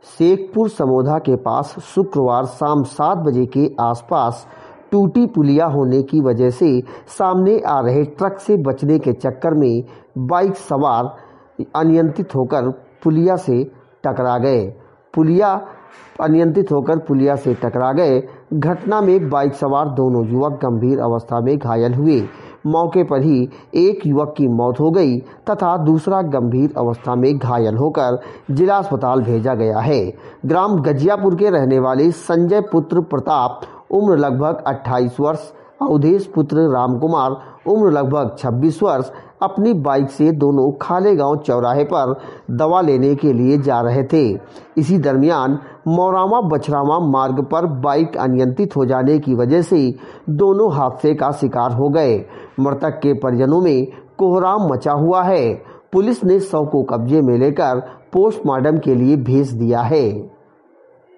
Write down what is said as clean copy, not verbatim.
शेखपुर समोधा के पास शुक्रवार शाम 7 बजे के आसपास टूटी पुलिया होने की वजह से सामने आ रहे ट्रक से बचने के चक्कर में बाइक सवार अनियंत्रित होकर पुलिया से टकरा गए। घटना में बाइक सवार दोनों युवक गंभीर अवस्था में घायल हुए। मौके पर ही एक युवक की मौत हो गई तथा दूसरा गंभीर अवस्था में घायल होकर जिला अस्पताल भेजा गया है। ग्राम गजियापुर के रहने वाले संजय पुत्र प्रताप उम्र लगभग 28 वर्ष, अवधेश पुत्र रामकुमार उम्र लगभग 26 वर्ष अपनी बाइक से दोनों खालेगांव चौराहे पर दवा लेने के लिए जा रहे थे। इसी दरमियान मौरामा बछरावा मार्ग पर बाइक अनियंत्रित हो जाने की वजह से दोनों हादसे का शिकार हो गए। मृतक के परिजनों में कोहराम मचा हुआ है। पुलिस ने शव को कब्जे में लेकर पोस्टमार्टम के लिए भेज दिया है।